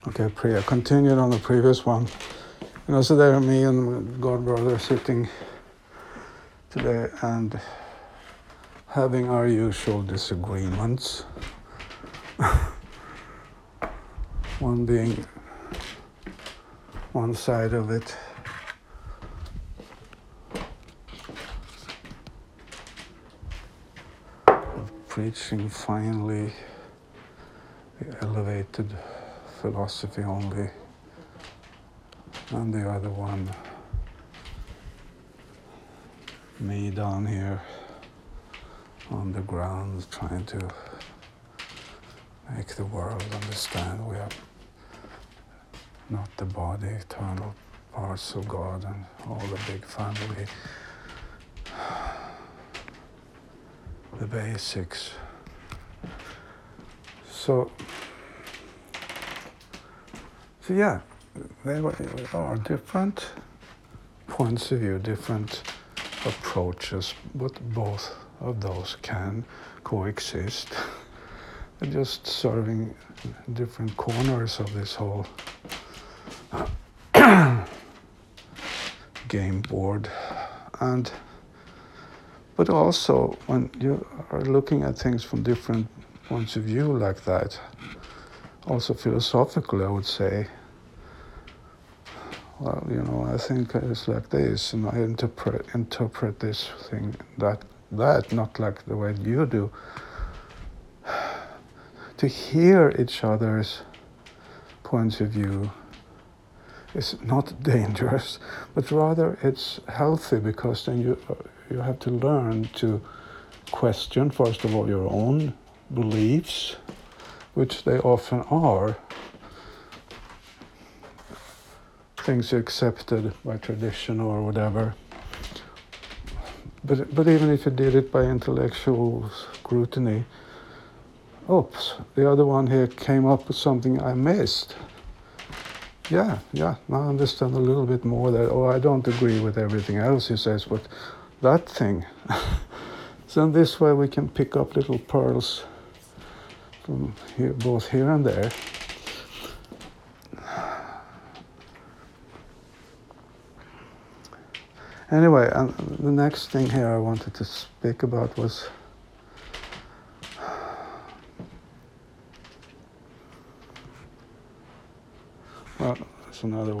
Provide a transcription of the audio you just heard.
Okay, Priya continued on the previous one. So there are me and God Brother sitting today and having our usual disagreements. One being one side of it of preaching finally the elevated philosophy only, and the other one me down here on the ground trying to make the world understand we are not the body, eternal parts of God and all the big family, the basics. So yeah, there are different points of view, different approaches, but both of those can coexist. They're just serving different corners of this whole game board. But also, when you are looking at things from different points of view like that, also philosophically, I would say, well, I think it's like this, and I interpret this thing that, not like the way you do. To hear each other's points of view is not dangerous, but rather it's healthy, because then you have to learn to question, first of all, your own beliefs, which they often are, things accepted by tradition or whatever. But even if you did it by intellectual scrutiny, oops, the other one here came up with something I missed. Yeah, now I understand a little bit more that, I don't agree with everything else he says, but that thing. So in this way we can pick up little pearls from here, both here and there. Anyway, and the next thing here I wanted to speak about was well, it's another one.